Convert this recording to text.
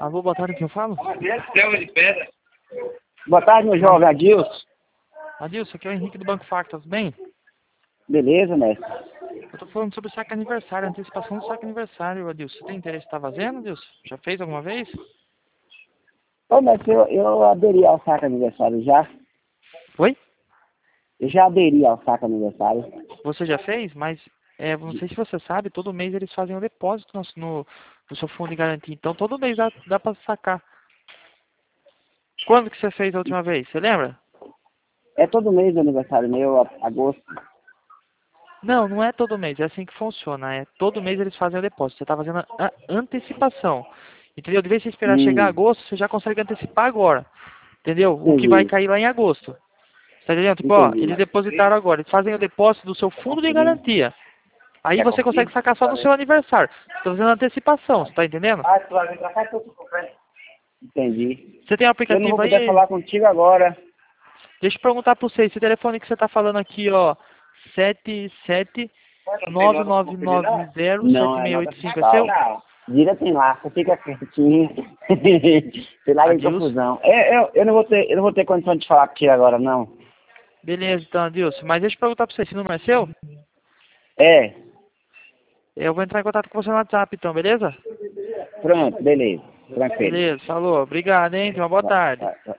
Alô, boa tarde, quem eu falo? Boa tarde, meu jovem Adilson. Adilson, aqui é o Henrique do Banco Facta, tudo bem? Beleza, mestre? Eu tô falando sobre o saque aniversário, antecipação do saque aniversário, Adilson. Você tem interesse em estar fazendo, Adilson? Já fez alguma vez? Ô, mestre, eu aderi ao saco aniversário já. Foi? Eu já aderi ao saco aniversário. Você já fez? Mas, não sei se você sabe, todo mês eles fazem um depósito no seu fundo de garantia. Então, todo mês dá pra sacar. Quando que você fez a última vez? Você lembra? É todo mês o aniversário meu, agosto. Não, não é todo mês. É assim que funciona. É todo mês eles fazem o depósito. Você está fazendo a antecipação. Entendeu? De vez em você esperar chegar agosto, você já consegue antecipar agora. Entendeu? O que vai Entendi, cair lá em agosto. Tá entendendo? Tipo, ó, entendi. eles depositaram agora. Eles fazem o depósito do seu fundo de garantia. Aí você consegue sacar só no seu aniversário. Você tá fazendo antecipação, você tá entendendo? Entendi. Você tem um Eu não vou aplicativo poder aí? falar contigo agora. Deixa eu perguntar pra você. Esse telefone que você tá falando aqui, ó. 77999907685 Não, é nota é seu? fiscal. Gira tem lá, você fica quietinho. Você larga de Adilson? confusão. Eu não vou ter condição de falar contigo agora, não. Beleza, então, Adilson. Mas deixa eu perguntar pra você, esse número é seu? É, Eu vou entrar em contato com você no WhatsApp, então, beleza? pronto, beleza. Tranquilo. Beleza, falou. Obrigado, hein? Tenha uma boa tarde. Vai.